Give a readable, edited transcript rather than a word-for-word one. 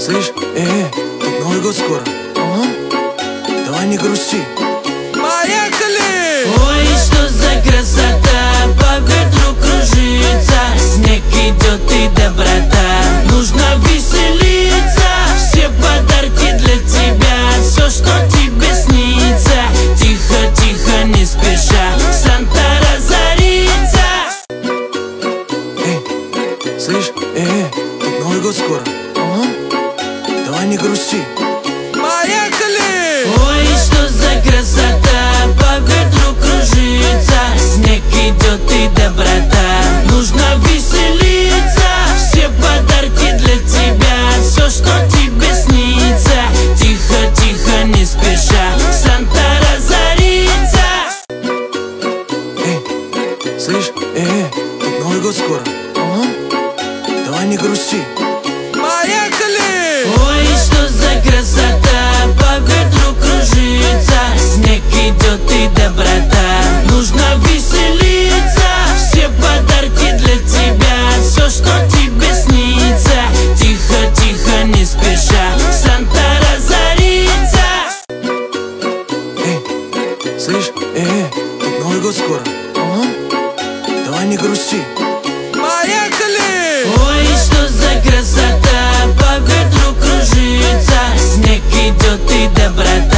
Слышь, тут Новый год скоро. Давай не грусти. Поехали! Ой, что за красота, по ветру кружится, снег идет и доброта. Нужно веселиться, все подарки для тебя, все, что тебе снится. Тихо, тихо, не спеша, Санта разорится. Слышь, тут Новый год скоро. Давай не грусти. Поехали! Ой, что за красота, по ветру кружится, снег идет и доброта. Нужно веселиться, все подарки для тебя, все, что тебе снится. Тихо, тихо, не спеша, Санта разорится. Слышь, тут Новый год скоро. Давай не грусти. Поехали! Ой, что за красота, по ветру кружится, снег идет и доброта. Нужно веселиться, все подарки для тебя, все, что тебе снится. Тихо, тихо, не спеша, Санта разорится. Слышь, тут Новый год скоро. Давай не грусти. Поехали! Ой, что за красота, по ветру кружится, снег идет и доброта.